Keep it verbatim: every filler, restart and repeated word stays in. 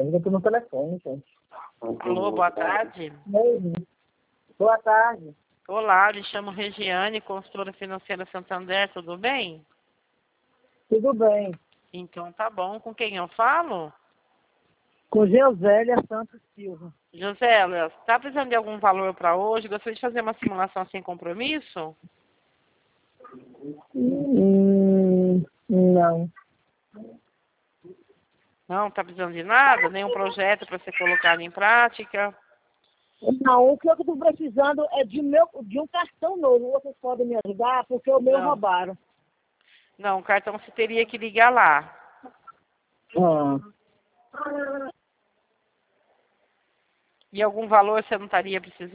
ainda tô no telefone, gente. Alô, boa tarde. Mesmo. Boa tarde. Olá, me chamo Regiane, consultora financeira Santander, tudo bem? Tudo bem. Então tá bom. Com quem eu falo? Com Geosélia Santos Silva. Josélia, está precisando de algum valor para hoje? Gostaria de fazer uma simulação sem compromisso? Hum, não. Não, está precisando de nada? Nenhum projeto para ser colocado em prática? Não, o que eu estou precisando é de, meu, de um cartão novo. Vocês podem me ajudar? Porque o meu Não. roubaram. Não, o cartão você teria que ligar lá. Ah. E algum valor você não estaria precisando?